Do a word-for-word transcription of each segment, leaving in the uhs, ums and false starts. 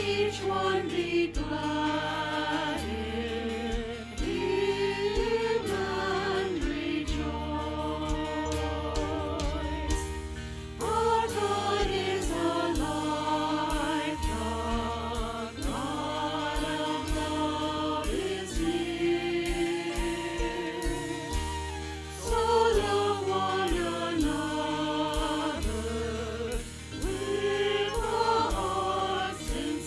each one be glad in him and rejoice. Our God is alive, the God of love is near. So love one another with a heart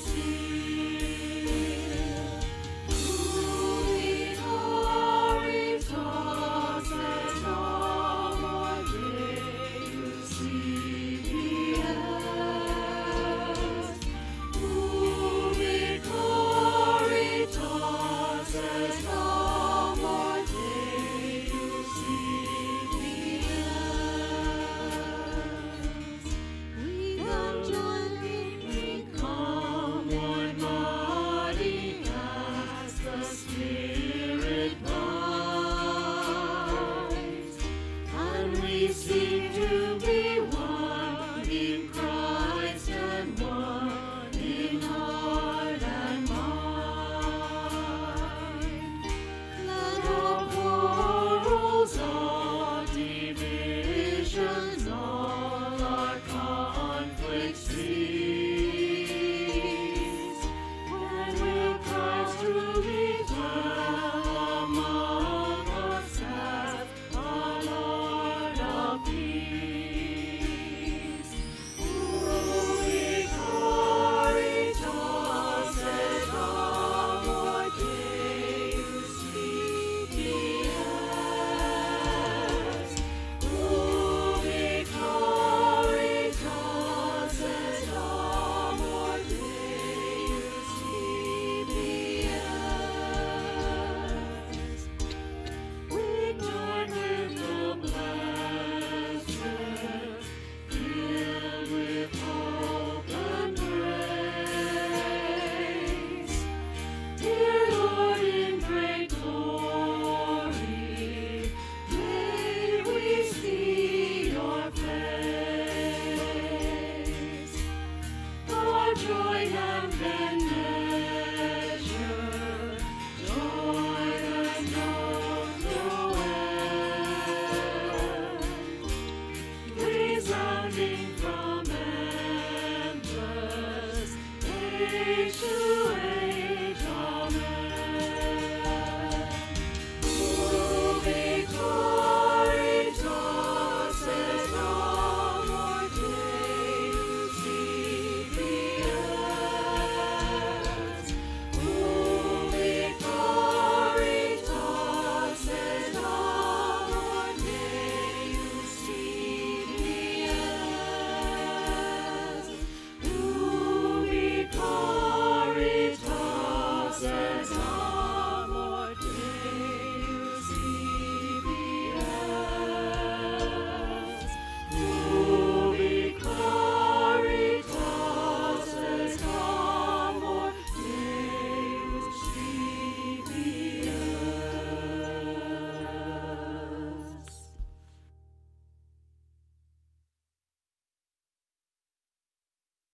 sincere. Moving corridors as no more day you see me as. Moving corridors as no more day you see me as. We come joining, we come one body as the Spirit binds, and we seek to be one in Christ and one in heart and mind. Let our quarrels, our divisions, all our conflicts cease. When will Christ truly dwell among us as our Lord of peace? Moving corridors as no more day you see me as. Moving corridors as no more day you see me as. We join with the blessed, filled with hope and grace. Dear Lord, in great glory, may we see your face. Our joy and then measure, joy that knows no end, resounding from endless age to